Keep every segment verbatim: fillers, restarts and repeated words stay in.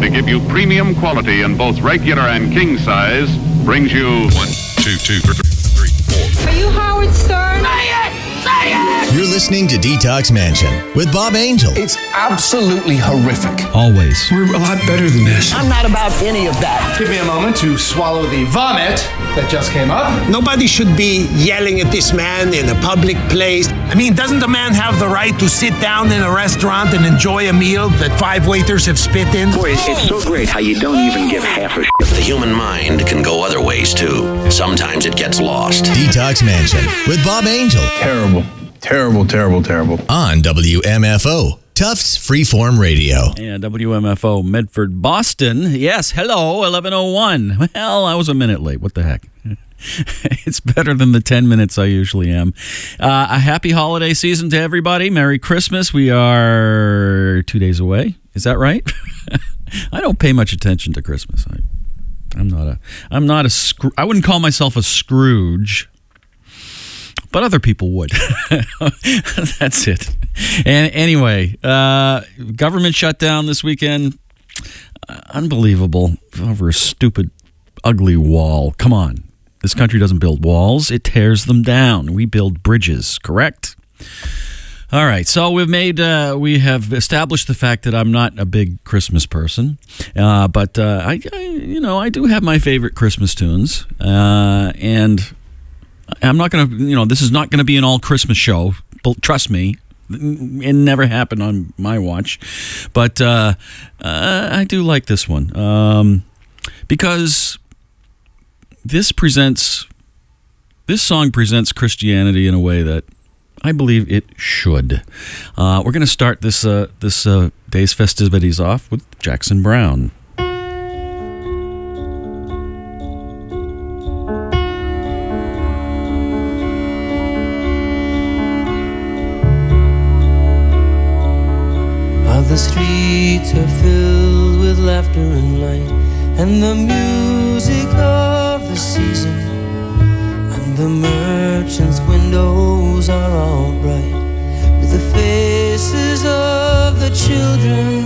to give you premium quality in both regular and king size, brings you one, two, two, three, three, four. Are you Howard Stern? Say it! Say it! You're listening to Detox Mansion with Bob Angel. It's absolutely horrific. Always. We're a lot better than this. I'm not about any of that. Give me a moment to swallow the vomit that just came up. Nobody should be yelling at this man in a public place. I mean, doesn't a man have the right to sit down in a restaurant and enjoy a meal that five waiters have spit in? Boy, it's so great how you don't even give half a shit. The human mind can go other ways, too. Sometimes it gets lost. Detox Mansion with Bob Angel. Terrible. Terrible, terrible, terrible. On W M F O, Tufts Freeform Radio. Yeah, W M F O, Medford, Boston. Yes, hello, eleven oh one. Well, I was a minute late. What the heck? It's better than the ten minutes I usually am. Uh, a happy holiday season to everybody. Merry Christmas. We are two days away. Is that right? I don't pay much attention to Christmas. I, I'm not a, I'm not a, Scroo- I wouldn't call myself a Scrooge. But other people would. That's it. And anyway, uh, government shutdown this weekend. Uh, unbelievable. Over a stupid, ugly wall. Come on. This country doesn't build walls. It tears them down. We build bridges, correct? All right. So we've made, uh, we have established the fact that I'm not a big Christmas person. Uh, but, uh, I, I, you know, I do have my favorite Christmas tunes. Uh, and... I'm not going to, you know, this is not going to be an all Christmas show. Trust me, it never happened on my watch. But uh, uh, I do like this one um, because this presents, this song presents Christianity in a way that I believe it should. Uh, we're going to start this uh, this uh, day's festivities off with Jackson Browne. The streets are filled with laughter and light, and the music of the season, and the merchants' windows are all bright with the faces of the children,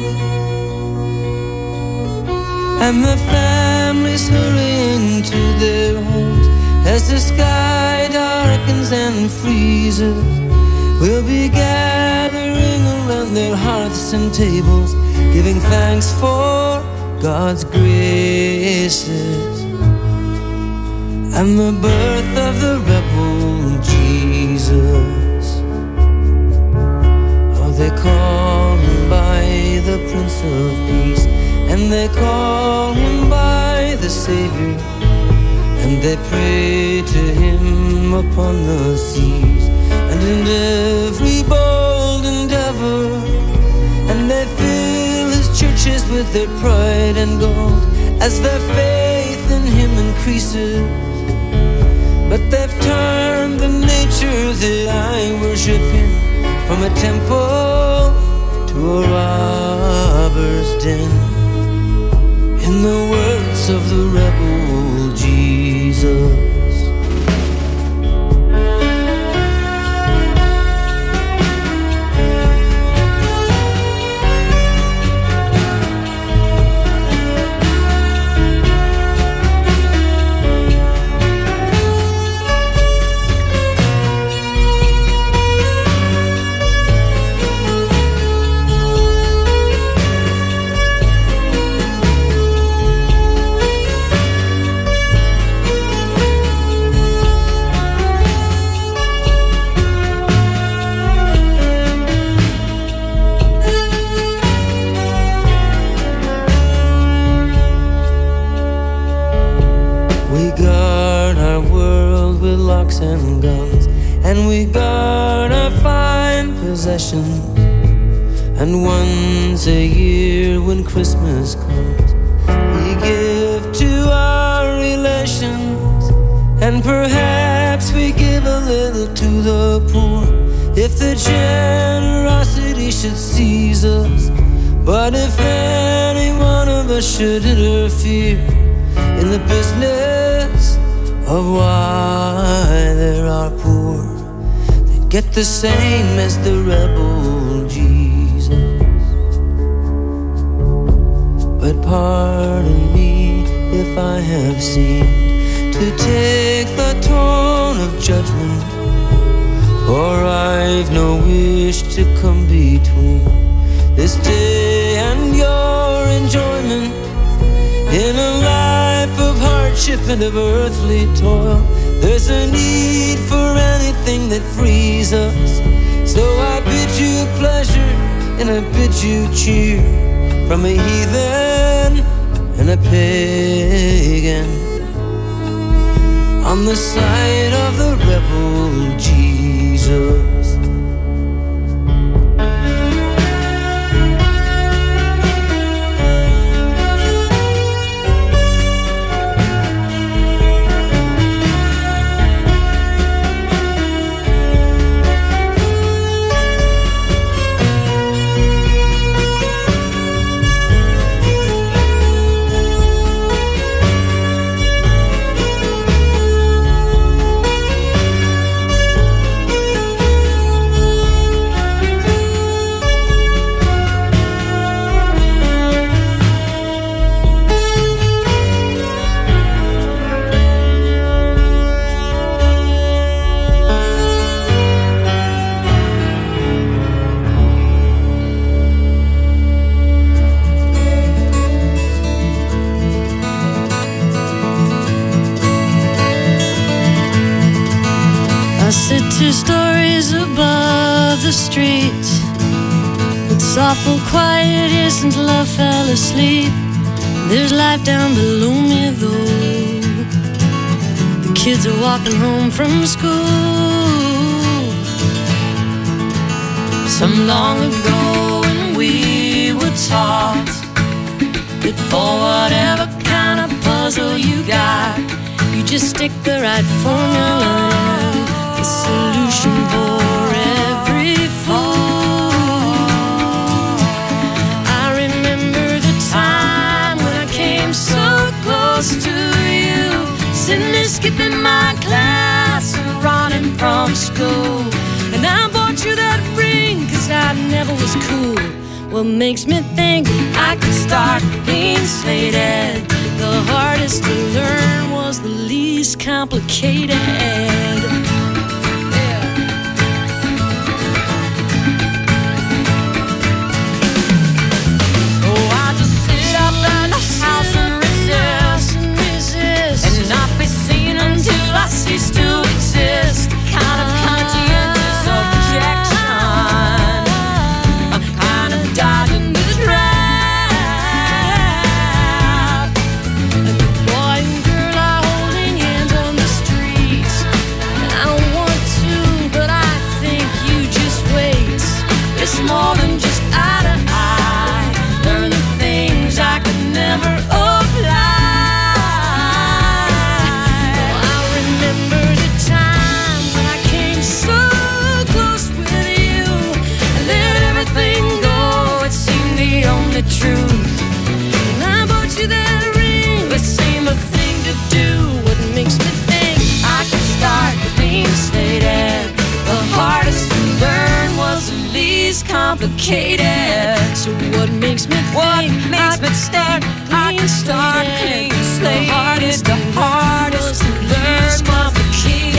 and the families hurrying to their homes as the sky darkens and freezes. We'll be gathering around their hearths and tables, giving thanks for God's graces and the birth of the rebel Jesus. Oh, they call him by the Prince of Peace, and they call him by the Savior, and they pray to him upon the seas and in every bold endeavor, and they fill his churches with their pride and gold as their faith in him increases. But they've turned the nature that I worship in from a temple to a robber's den. In the words of the rebel Jesus, and guns, and we guard our fine possessions, and once a year when Christmas comes, we give to our relations, and perhaps we give a little to the poor, if the generosity should seize us. But if any one of us should interfere in the business of why there are poor, they get the same as the rebel Jesus. But pardon me if I have seemed to take the tone of judgment, for I've no wish to come between this day and your enjoyment. In a life of hardship and of earthly toil, there's a need for anything that frees us. So I bid you pleasure and I bid you cheer, from a heathen and a pagan, on the side of the rebel Jesus. Two stories above the street. It's awful quiet here since love fell asleep. There's life down below me though. The kids are walking home from school. Some long ago when we were taught that for whatever kind of puzzle you got, you just stick the right formula in. The solution for every fool. I remember the time when I came so close to you, sitting there skipping my class and running from school. And I bought you that ring cause I never was cool. What makes me think I could start clean slated? The hardest to learn was the least complicated. I cease to exist, kind of conscientious objection. I'm kind of dodging the trap. And the boy and girl are holding hands on the streets. And I don't want to, but I think you just wait. It's more than just eye to eye. Learn the things I could never apply. The truth, and I bought you that ring. It seemed a thing to do. What makes me think I could start clean slated? The hardest to learn was the least complicated. So what makes me think what makes I me start I could start clean slated? The hardest, the hardest to learn complicated.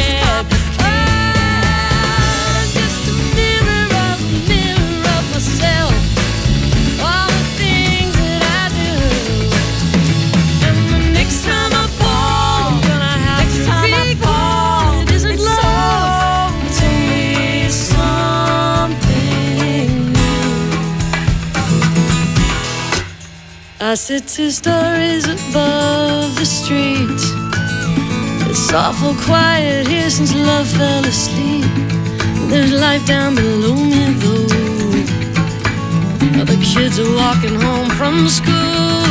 I'm just a mirror of a mirror of myself. I sit two stories above the street. It's awful quiet here since love fell asleep. There's life down below me though. The kids are walking home from school.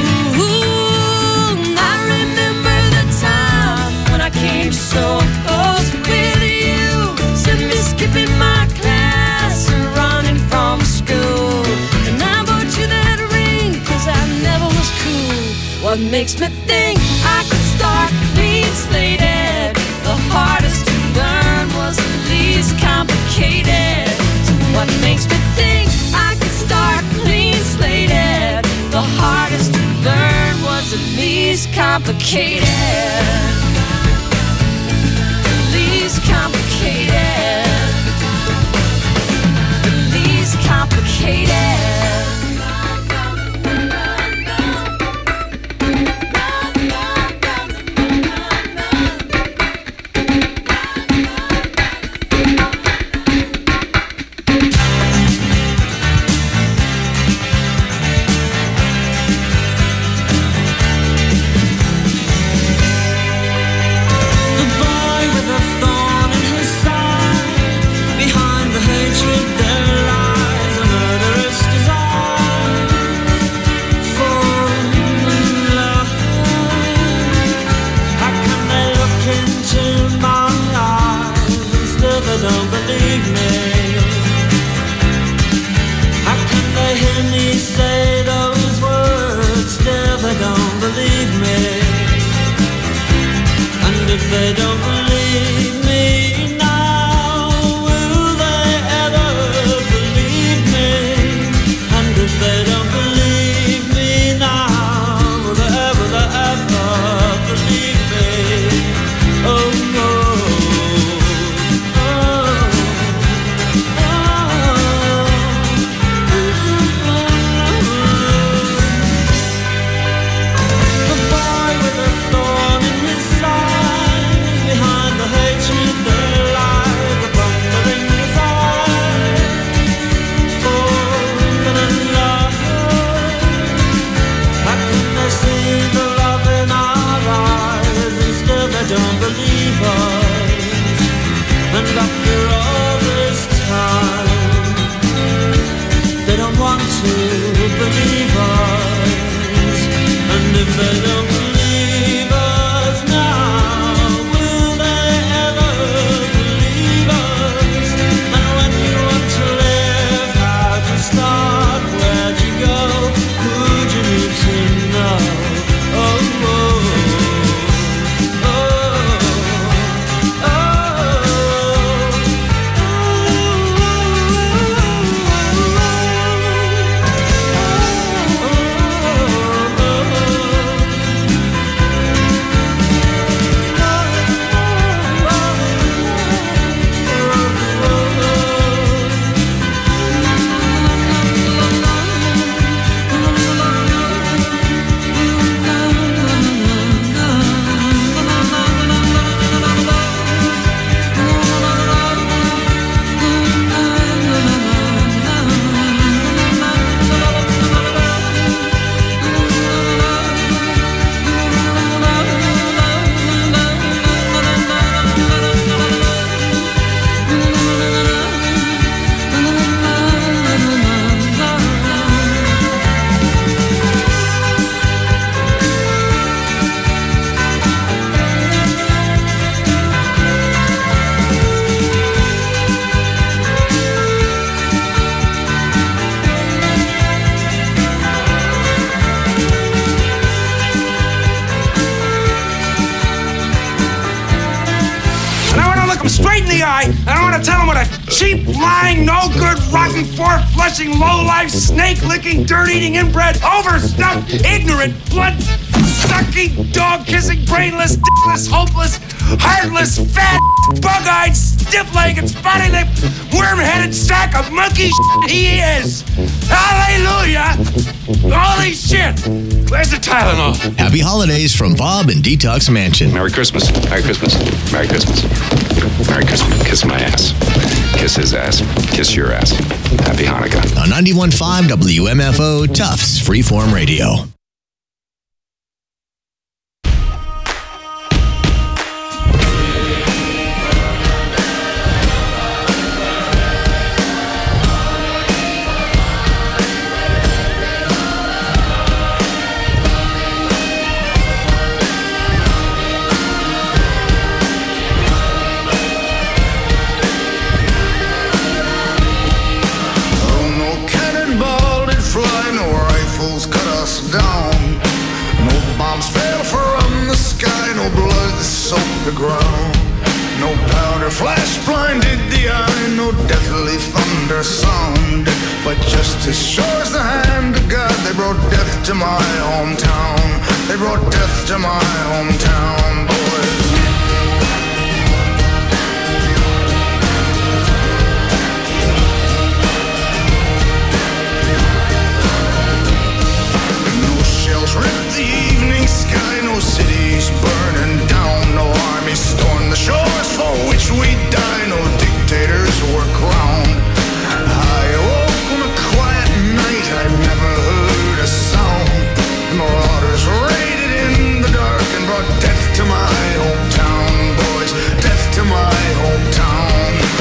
I remember the time when I came so close with you, sitting me skipping my class and running from school. And I bought you that ring cause I never was cool. What makes me think I could start clean slated? The hardest to learn was the least complicated. So what makes me think I could start clean slated? The hardest to complicated. The least complicated. The least complicated. They don't believe me now. Will they ever believe me? And if they don't believe me now, will they ever, will they ever believe me? Oh no. Don't believe us, and after all this time, they don't want to believe us, and if they don't believe us now, will they ever believe us? And when you want to live, how'd you start, where'd you go, who'd you need to know? Oh, oh. Straight in the eye, and I want to tell him what a cheap, lying, no-good, rotten, four-flushing, low-life, snake-licking, dirt-eating, inbred, overstuffed, ignorant, blood-sucking, dog-kissing, brainless, dickless, hopeless, heartless, fat, bug-eyed, stiff-legged, spotty-lipped, worm-headed sack of monkey shit he is. Hallelujah! Holy shit! Where's the Tylenol? Happy holidays from Bob and Detox Mansion. Merry Christmas. Merry Christmas. Merry Christmas. Merry Christmas. Kiss my ass. Kiss his ass. Kiss your ass. Happy Hanukkah. On ninety-one point five W M F O, Tufts Freeform Radio. The ground. No powder flash blinded the eye, no deathly thunder sound, but just as sure as the hand of God, they brought death to my hometown. They brought death to my hometown, boys. No shells ripped the evening sky, no cities burning down, no armies stormed the shores for which we die, no dictators were crowned. I awoke on a quiet night, I never heard a sound. Marauders raided in the dark and brought death to my hometown, boys, death to my hometown.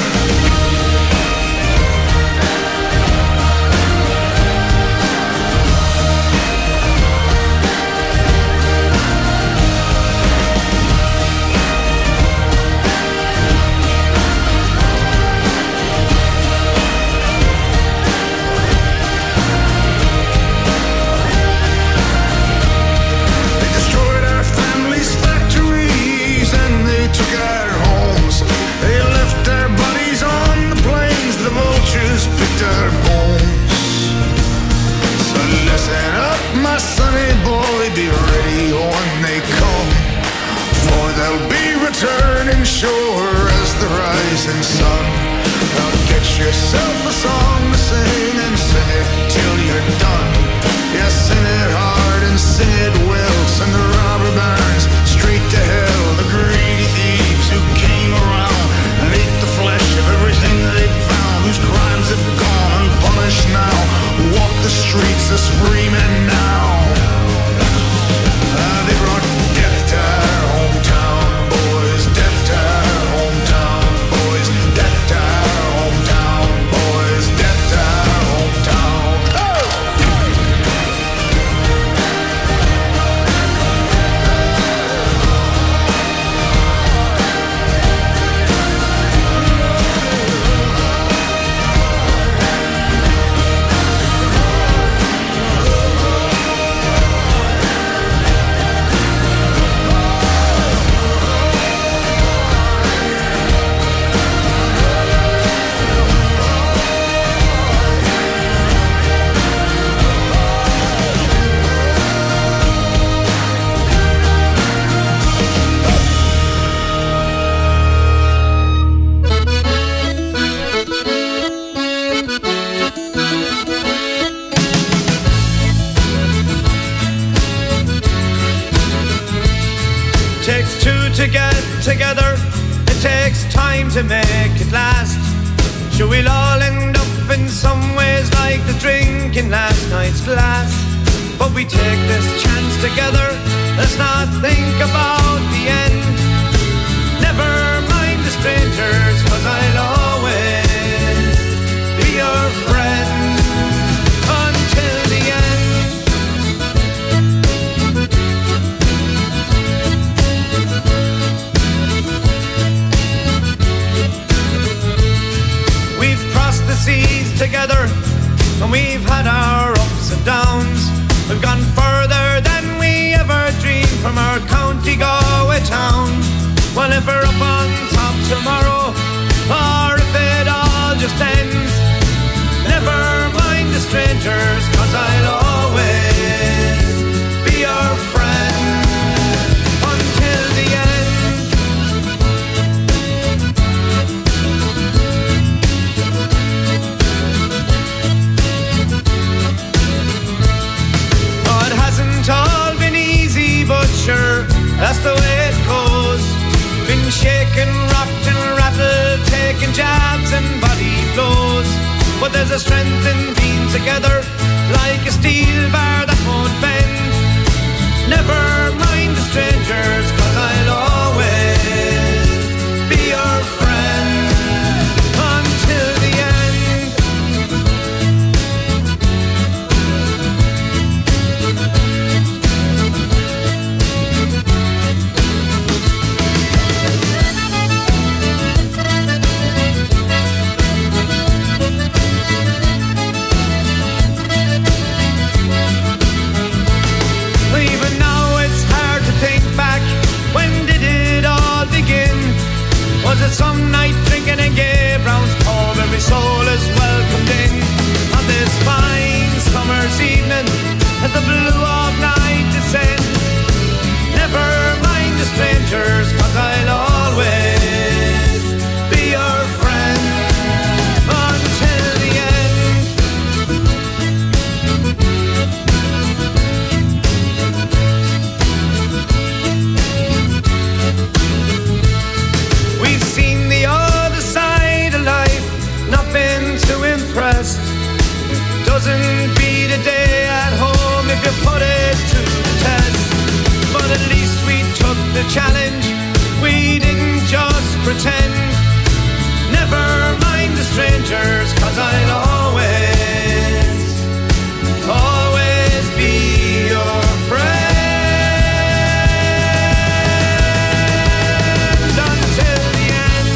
Took our homes, they left our bodies on the plains, the vultures picked our bones. So listen up, my sonny boy, be ready when they come, for they'll be returning sure as the rising sun. Now get yourself a song to sing and sing it till you're done. Yeah, sing it hard and sing it well, send the robber barons straight to hell, the greedy thieves who came around and ate the flesh of everything they'd found, whose crimes have gone unpunished now, walk the streets as free men now. Uh, they brought death to our hometown, boys, death to our hometown, boys, death to our hometown, boys, death to our hometown. Oh! Takes two to get together, it takes time to make it last. Sure, we'll all end up in some ways like the drink in last night's glass. But we take this chance together, let's not think about the end. Never mind the strangers, cause I'll always be your friend until the end. We've crossed the seas together, and we've had our ups and downs. We've gone further than we ever dreamed from our county Galway town. Well, if we're up on top tomorrow, or if it all just ends, never mind the strangers, cause I'll always be your friend until the end. Oh, it hasn't all been easy, but sure, that's the way it goes. Been shaken, rocked and rattled, taking jabs and body blows. But there's a strength in being together, like a steel bar that won't bend. Never mind the strangers, cause I'll always be your friend until the end. Even now it's hard to think back doesn't beat a day at home if you put it to the test. But at least we took the challenge, we didn't just pretend. Never mind the strangers, cause I'll always, always be your friend. Until the end.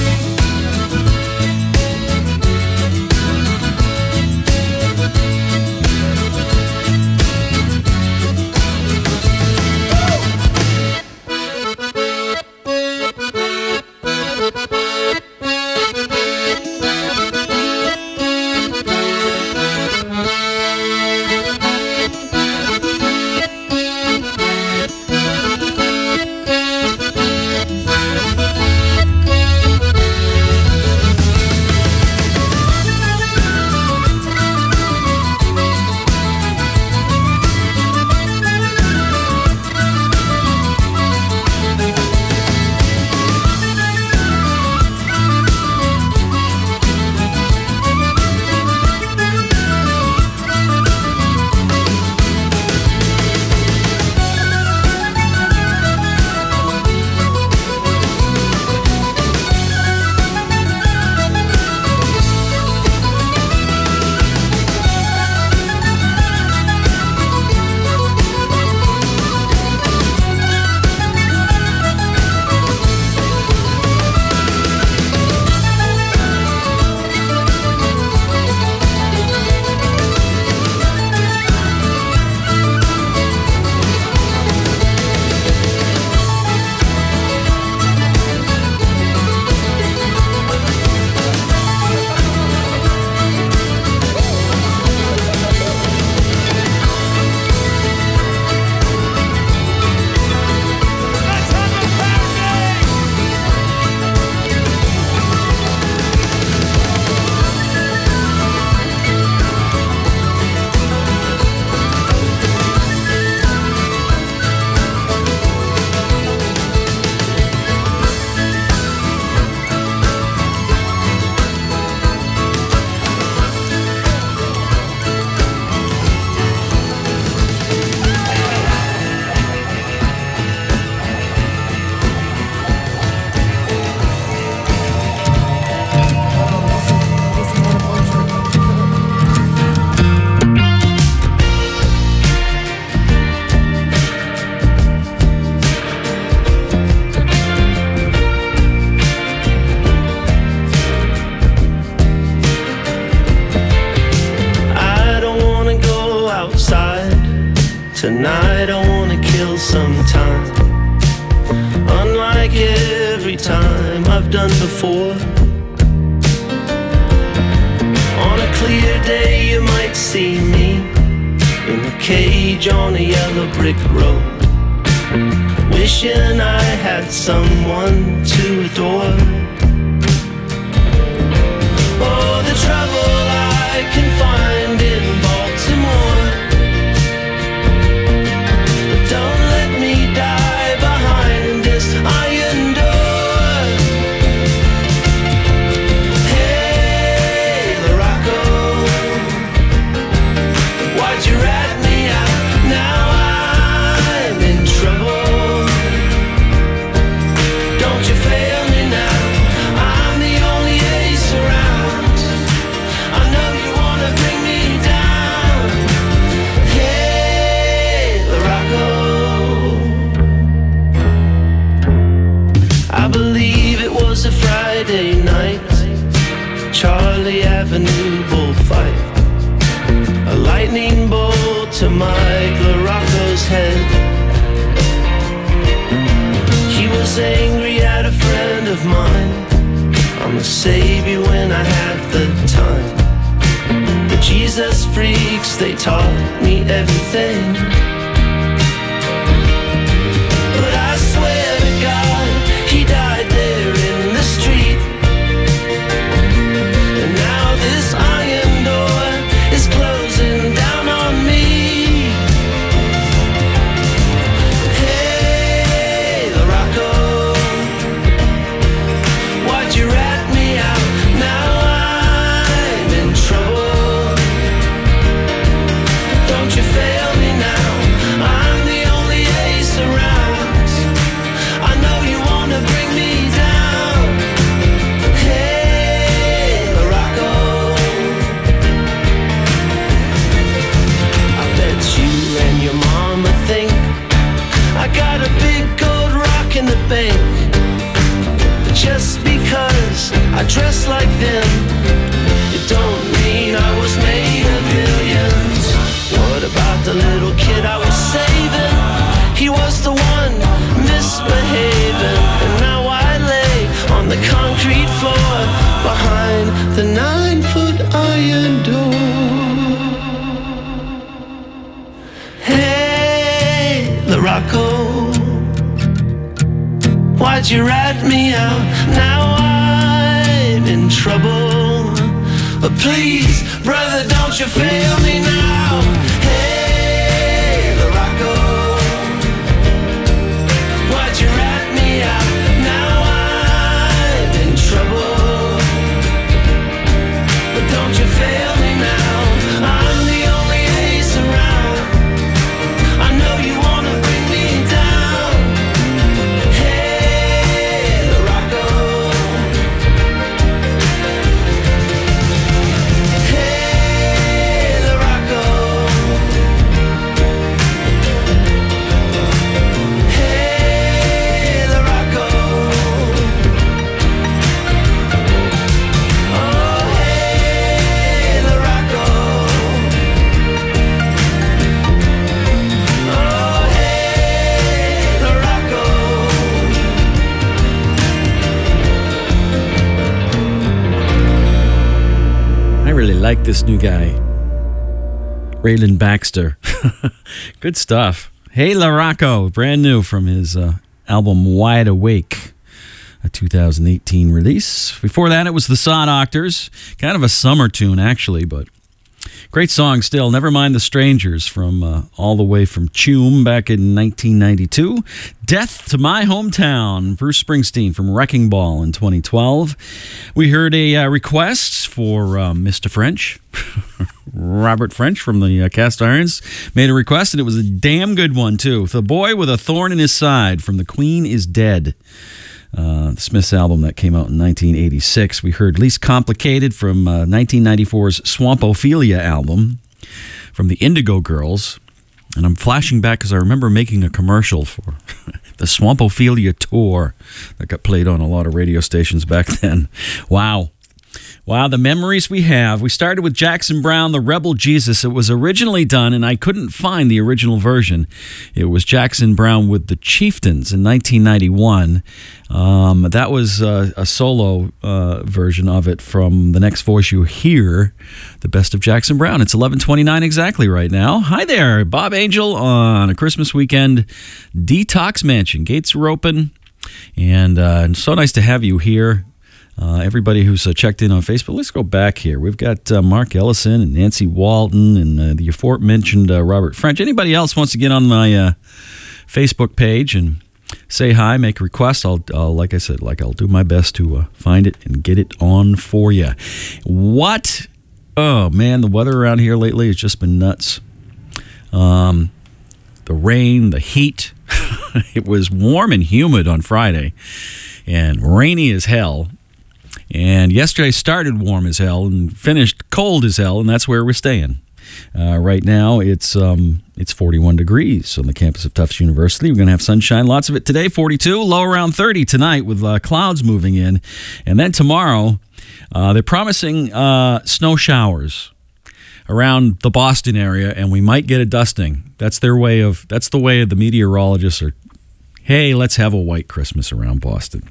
Tonight I wanna kill some time, unlike every time I've done before. On a clear day you might see me in a cage on a yellow brick road, wishing I had someone to adore. Oh, the trouble I can find in Baltimore. Don't let me die behind this iron door. Hey, Larocco, why'd you rat me out? Now I'm in trouble. Don't you fail me now, I'm the only ace around. I know you wanna bring me down. Hey, Larocco, I believe it was a Friday night, Charlie Avenue bullfight. A lightning bolt to Mike LaRocco's head. He was angry at a friend of mine. I'ma save you when I have the time. The Jesus freaks, they taught me everything. But I swear to God, he died there in the street. And now this iron door is closing down on me. Hey, Larocco, why'd you rat me out? Now I'm in trouble. bank. But just because I dress like them, it don't mean I was made of millions. What about the little kid I was saving? He was the one misbehaving, and now I lay on the concrete floor behind the nine-foot iron door. Hey, LaRocco, why'd you rat me out? Now I'm in trouble. But please, brother, don't you fail me now. Hey, LaRocco, why'd you rat me out? Now I'm in trouble. But don't you fail me now. I'm the only ace around. I know you wanna bring me down. Hey, LaRocco. Hey, LaRocco. Hey, LaRocco. Oh, hey, LaRocco. Oh, hey, LaRocco. I really like this new guy, Raylan Baxter. Good stuff. Hey, LaRocco, brand new from his uh, album Wide Awake, a two thousand eighteen release. Before that, it was the Saw Doctors, kind of a summer tune, actually, but great song still. Never Mind the Strangers from uh, all the way from Tume back in nineteen ninety-two. Death to My Hometown, Bruce Springsteen from Wrecking Ball in twenty twelve. We heard a uh, request for uh, Mister French. Robert French from the uh, Cast Irons made a request, and it was a damn good one, too. The Boy with a Thorn in His Side from The Queen is Dead. Uh, the Smiths album that came out in nineteen eighty-six. We heard Least Complicated from uh, nineteen ninety-four's Swampophilia album from the Indigo Girls. And I'm flashing back because I remember making a commercial for the Swampophilia tour that got played on a lot of radio stations back then. Wow. Wow, the memories we have. We started with Jackson Browne, The Rebel Jesus. It was originally done, and I couldn't find the original version. It was Jackson Browne with the Chieftains in nineteen ninety-one. Um, that was uh, a solo uh, version of it from The Next Voice You Hear, The Best of Jackson Browne. It's eleven twenty-nine exactly right now. Hi there, Bob Angel on a Christmas weekend Detox Mansion. Gates are open, and uh, so nice to have you here. Uh, everybody who's uh, checked in on Facebook, let's go back here. We've got uh, Mark Ellison and Nancy Walton and uh, the aforementioned uh, Robert French. Anybody else wants to get on my uh, Facebook page and say hi, make a request, I'll, I'll like I said, like I'll do my best to uh, find it and get it on for you. What? Oh, man, the weather around here lately has just been nuts. Um, the rain, the heat. It was warm and humid on Friday and rainy as hell. And yesterday started warm as hell and finished cold as hell, and that's where we're staying. Uh, right now, it's um, it's forty-one degrees on the campus of Tufts University. We're going to have sunshine, lots of it today, forty-two, low around thirty tonight with uh, clouds moving in. And then tomorrow, uh, they're promising uh, snow showers around the Boston area, and we might get a dusting. That's their way of, that's the way the meteorologists are, hey, let's have a white Christmas around Boston.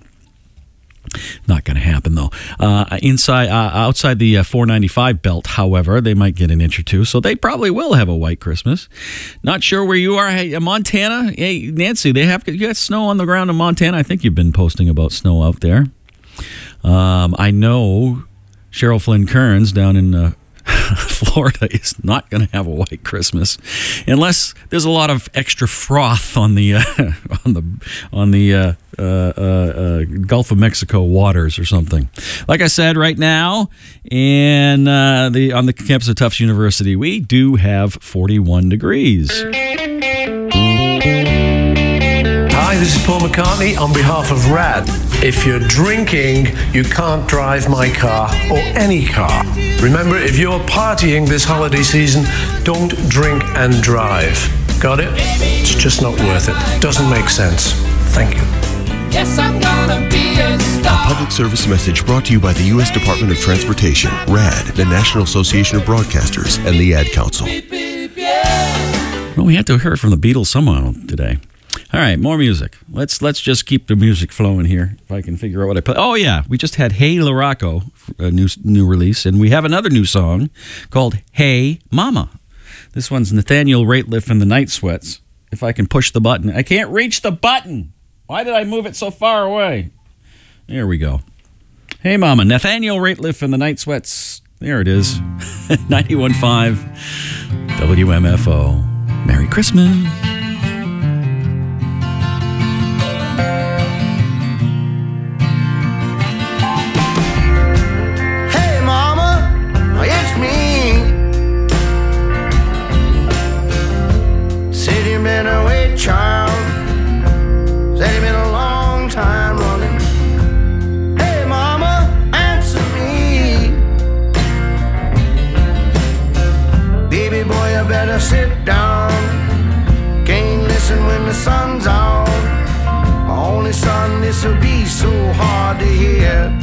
Not going to happen, though. Uh, inside, uh, outside the uh, four ninety-five belt, however, they might get an inch or two, so they probably will have a white Christmas. Not sure where you are. Hey, Montana, hey, Nancy, they have you got snow on the ground in Montana. I think you've been posting about snow out there. Um, I know Cheryl Flynn Kearns down in uh, Florida is not going to have a white Christmas unless there's a lot of extra froth on the uh, on the on the uh, uh, uh, uh, Gulf of Mexico waters or something. Like I said, right now, in uh, the on the campus of Tufts University, we do have forty-one degrees. Hi, this is Paul McCartney on behalf of RAD. If you're drinking, you can't drive my car or any car. Remember, if you're partying this holiday season, don't drink and drive. Got it? It's just not worth it. Doesn't make sense. Thank you. Yes, I'm gonna be a star. Public service message brought to you by the U S Department of Transportation, RAD, the National Association of Broadcasters, and the Ad Council. Well, we had to hear from the Beatles somehow today. All right, more music. Let's let's just keep the music flowing here. If I can figure out what I play. Oh yeah, we just had Hey LaRocco, a new new release, and we have another new song called Hey Mama. This one's Nathaniel Rateliff and the Night Sweats. If I can push the button, I can't reach the button. Why did I move it so far away? There we go. Hey Mama, Nathaniel Rateliff and the Night Sweats. There it is. ninety-one point five W M F O. Merry Christmas. Been away, child. Said you've been a long time running. Hey, mama, answer me. Baby boy, you better sit down. Can't listen when the sun's out. Only son, this'll be so hard to hear.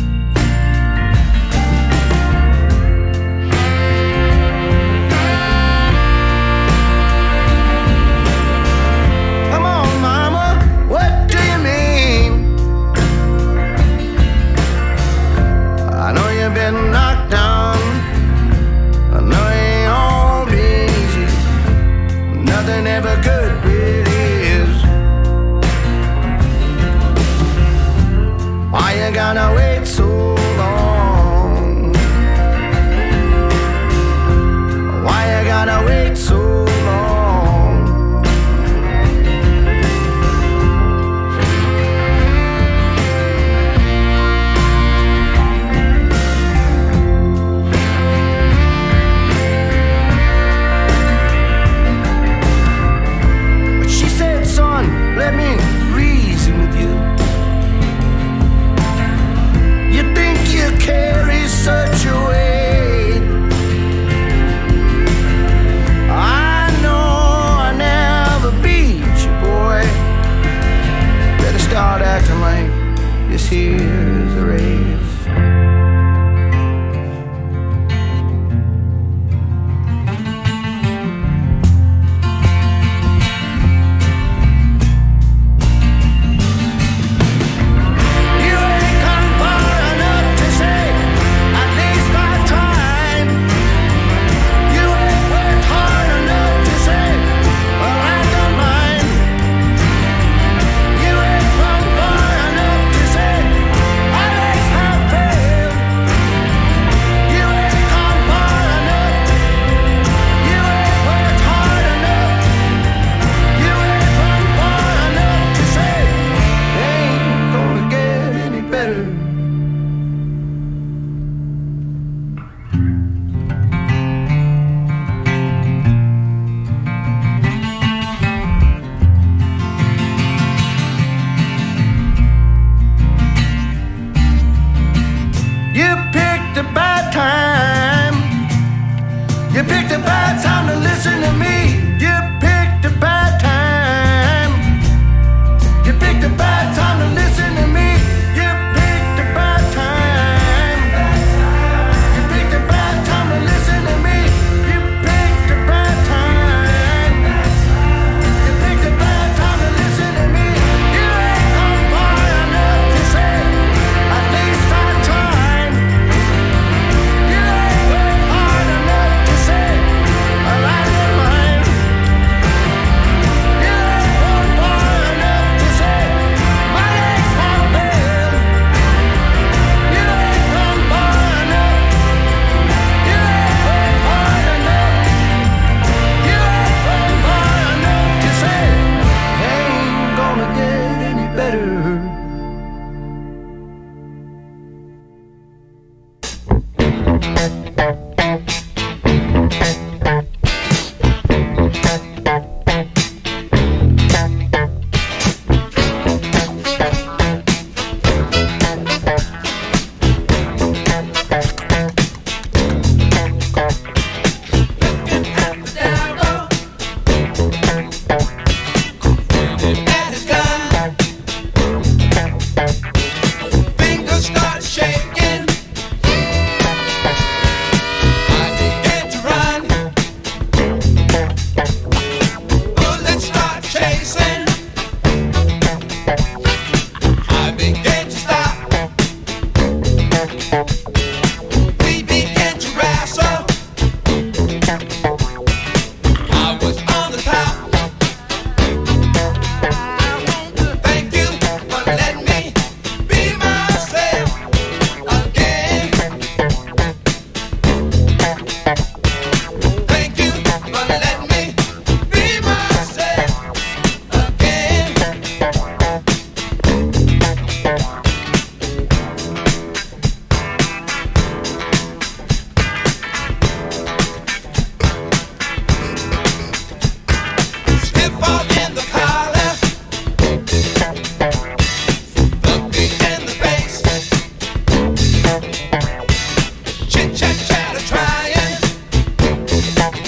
Been knocked down. I know it ain't all been easy. Nothing ever good really is.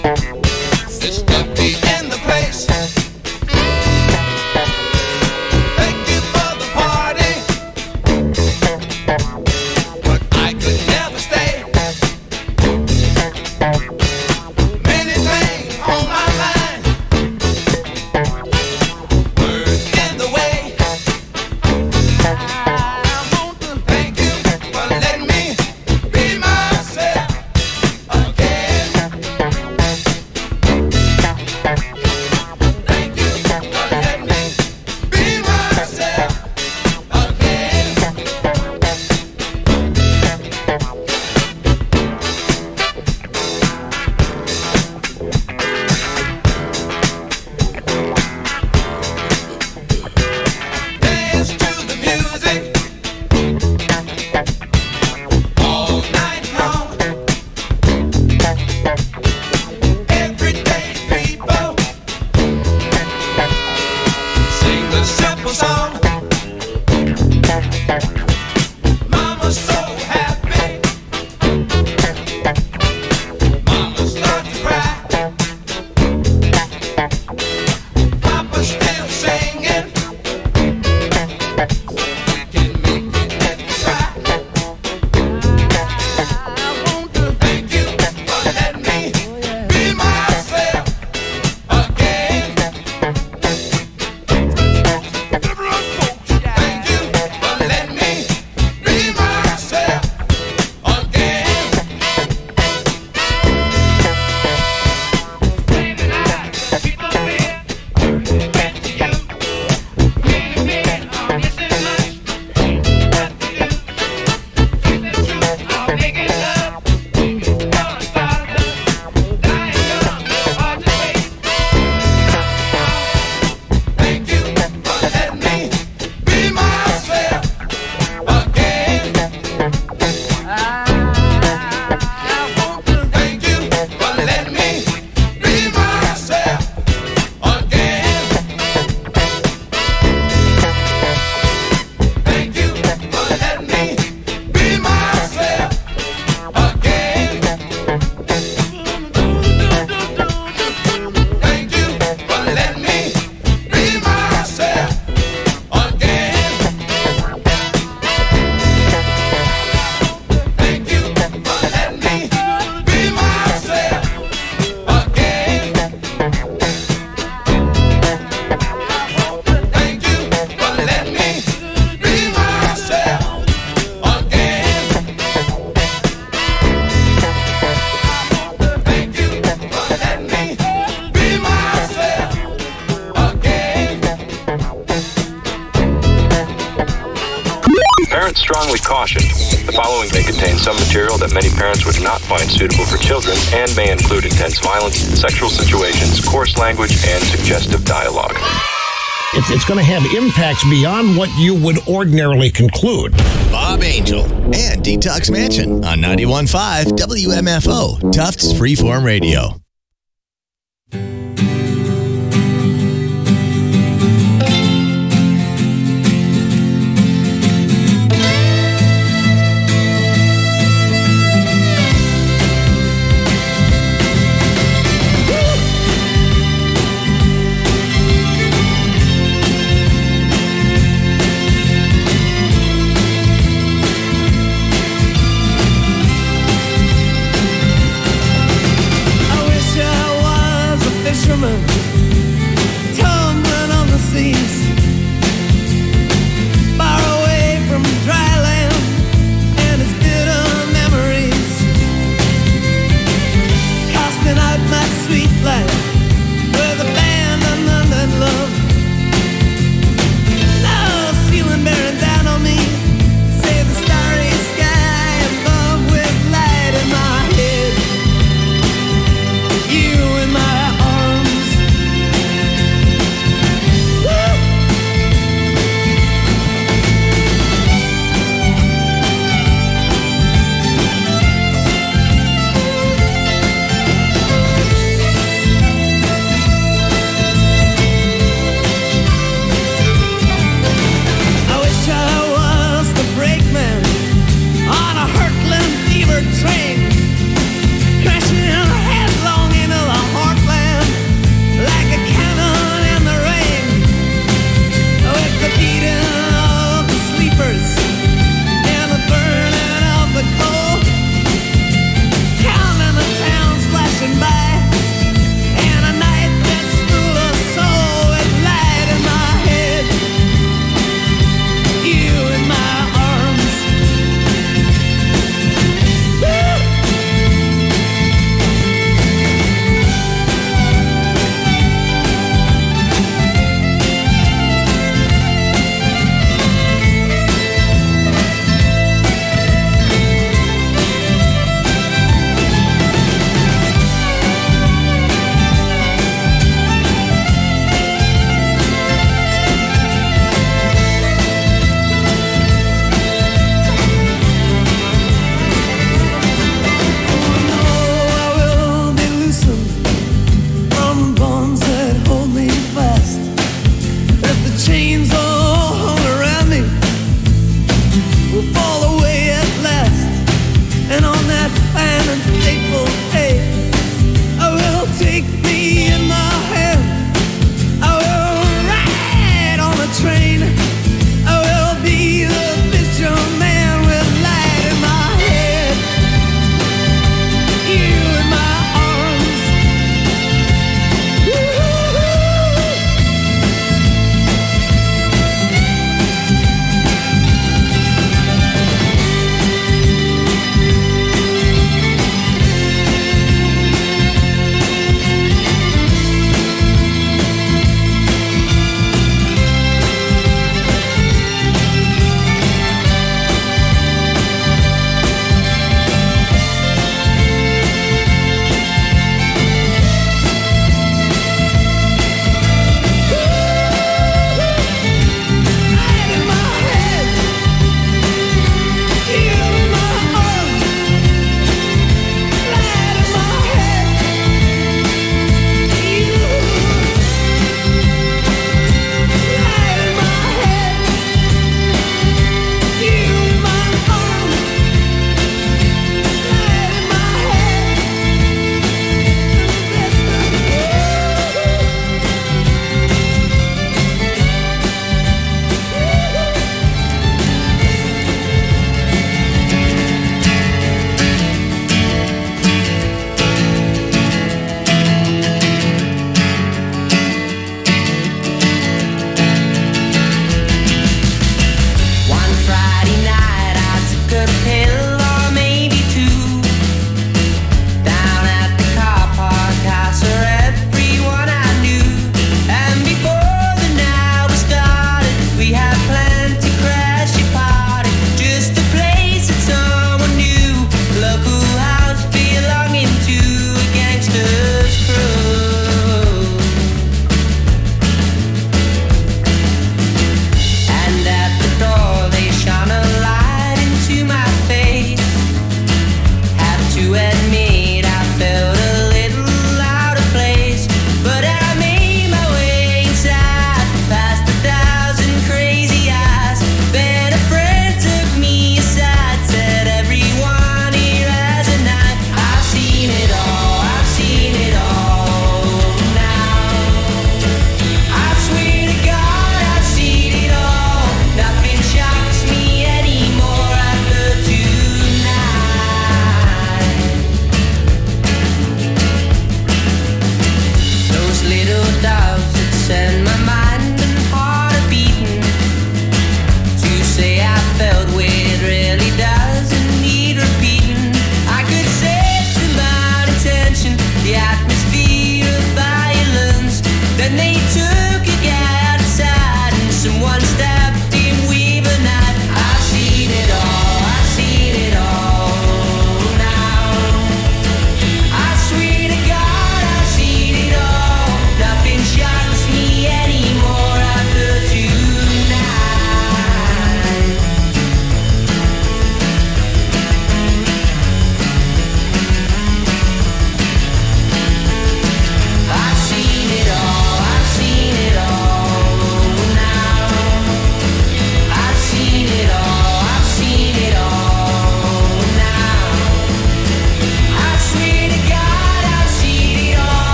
Parents strongly caution. The following may contain some material that many parents would not find suitable for children and may include intense violence, sexual situations, coarse language, and suggestive dialogue. It's, it's going to have impacts beyond what you would ordinarily conclude. Bob Angel and Detox Mansion on ninety-one point five W M F O, Tufts Freeform Radio. Tumbling on the seas, far away from dry land and its bitter memories, casting out my sweet life with abandonment and love. Now ceiling bearing down on me, save the starry sky above with light in my head. You in my arms,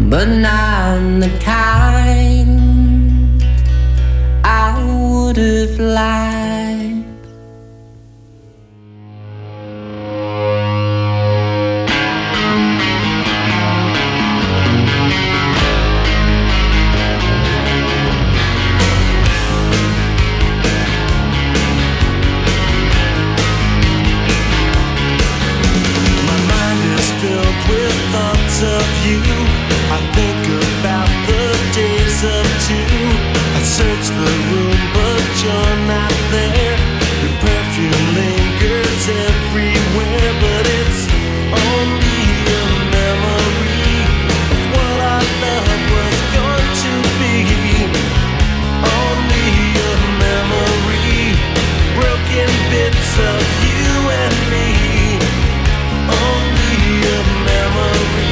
but not the kind I would have liked. Of you, I think about the days of two. I search the room, but you're not there. Your perfume lingers everywhere, but it's only a memory of what our love was going to be. Only a memory, broken bits of you and me. Only a memory.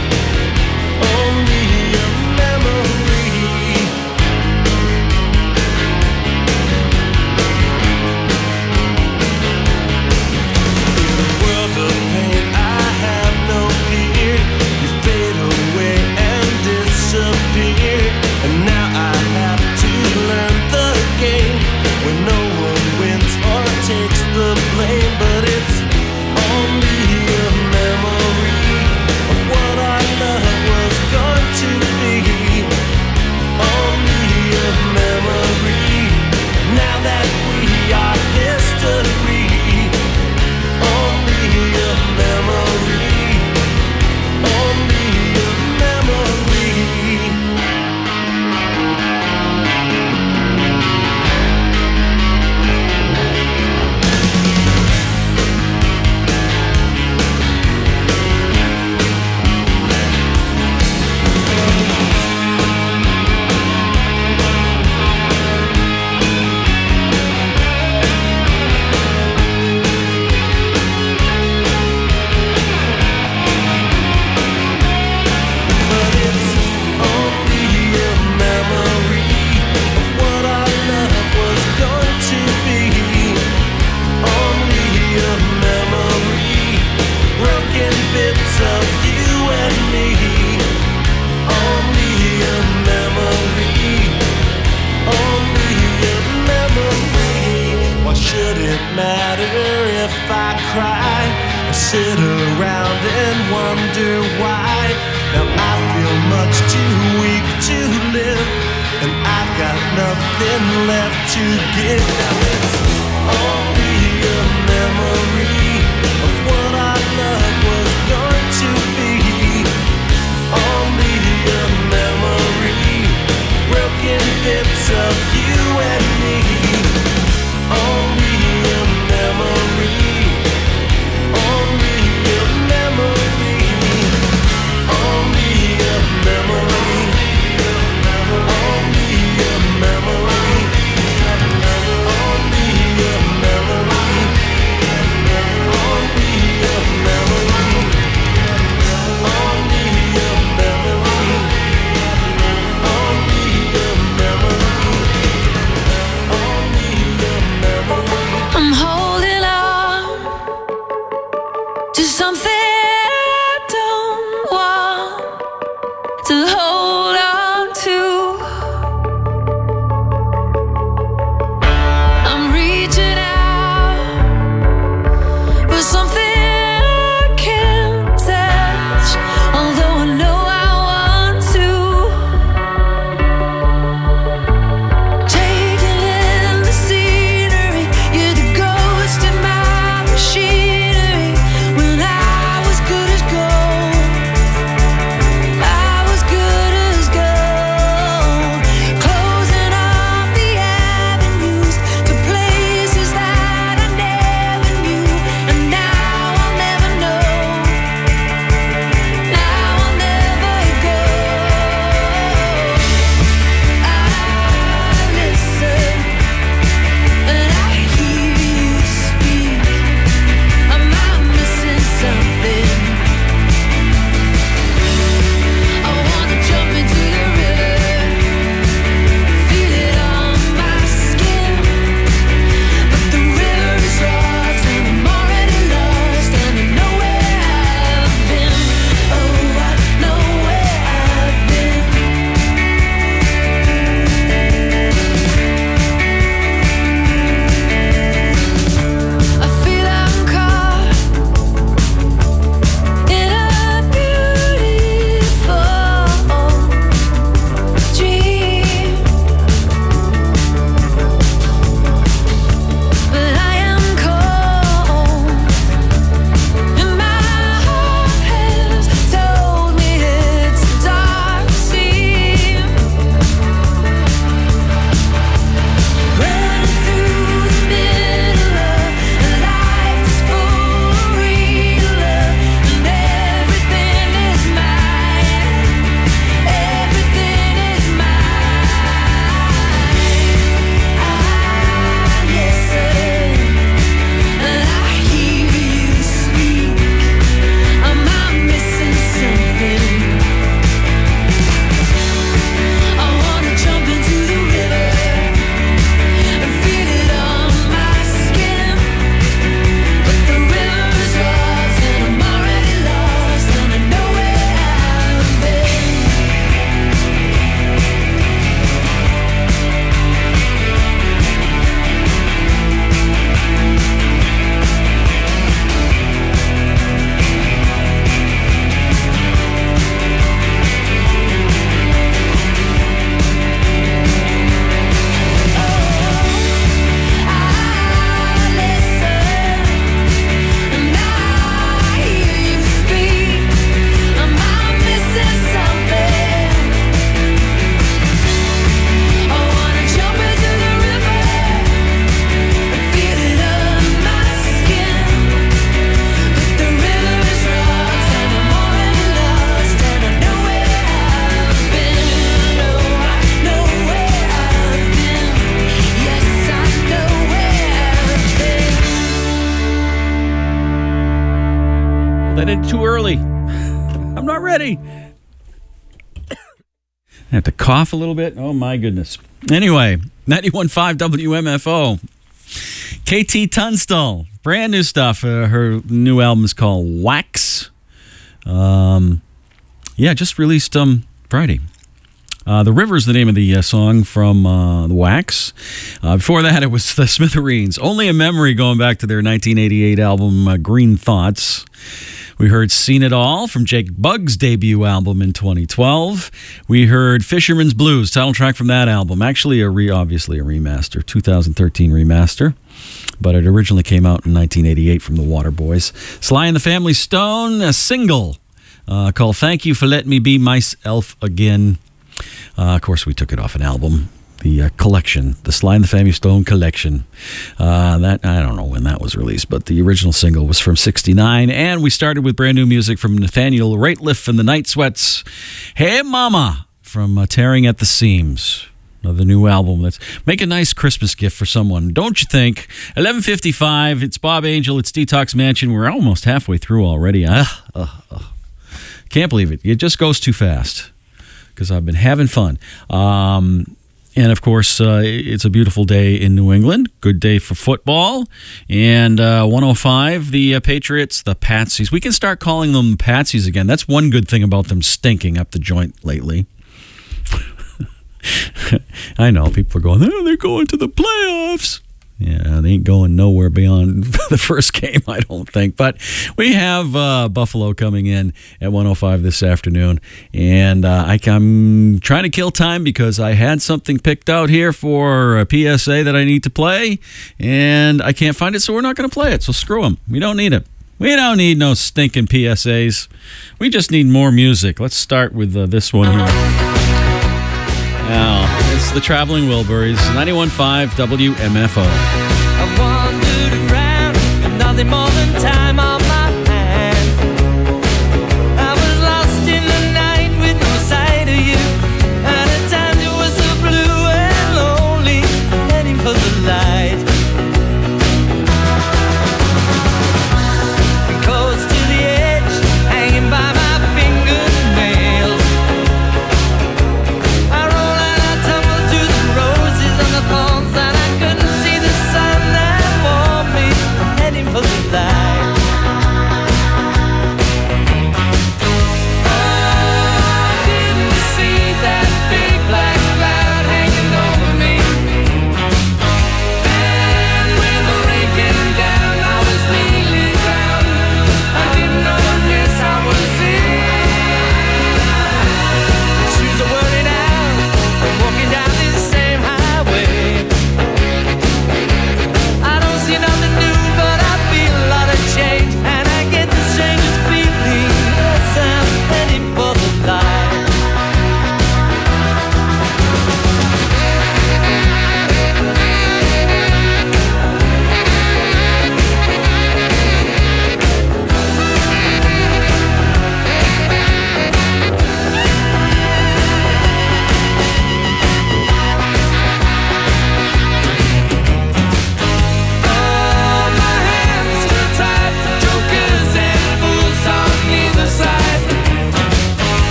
Sit around and wonder why. Now I feel much too weak to live, and I've got nothing left to give. Now it's only a memory of what our love was going to be. Only a memory, broken bits of you and me. Only a memory. Memory, only a memory. said it too early. I'm not ready. I have to cough a little bit. Oh, my goodness. Anyway, ninety-one point five W M F O. K T Tunstall. Brand new stuff. Uh, her new album is called Wax. Um, yeah, just released um, Friday. Uh, the River is the name of the uh, song from uh, the Wax. Uh, before that, it was the Smithereens. Only a Memory, going back to their nineteen eighty-eight album, uh, Green Thoughts. We heard Seen It All from Jake Bugg's debut album in twenty twelve. We heard Fisherman's Blues, title track from that album. Actually, a re, obviously a remaster, two thousand thirteen remaster. But it originally came out in nineteen eighty-eight from the Waterboys. Sly and the Family Stone, a single uh, called Thank You for Letting Me Be Myself Again. Uh, of course, we took it off an album, the uh, collection, the Sly and the Family Stone collection. Uh, that I don't know when that was released, but the original single was from sixty-nine. And we started with brand new music from Nathaniel Rateliff and the Night Sweats. Hey Mama, from uh, Tearing at the Seams. The new album. Let's make a nice Christmas gift for someone, don't you think? eleven fifty-five. It's Bob Angel. It's Detox Mansion. We're almost halfway through already. Uh, uh, uh. Can't believe it. It just goes too fast because I've been having fun. Um, and, of course, uh, it's a beautiful day in New England. Good day for football. And uh, one oh five, the uh, Patriots, the Patsies. We can start calling them the Patsies again. That's one good thing about them stinking up the joint lately. I know people are going, oh, they're going to the playoffs. Yeah, they ain't going nowhere beyond the first game, I don't think. But we have uh, Buffalo coming in at one oh five this afternoon. And uh, I, I'm trying to kill time because I had something picked out here for a P S A that I need to play. And I can't find it, so we're not going to play it. So screw them. We don't need it. We don't need no stinking P S As. We just need more music. Let's start with uh, this one here. Now, it's the Traveling Wilburys, ninety-one point five W M F O. I wandered around, nothing more than time on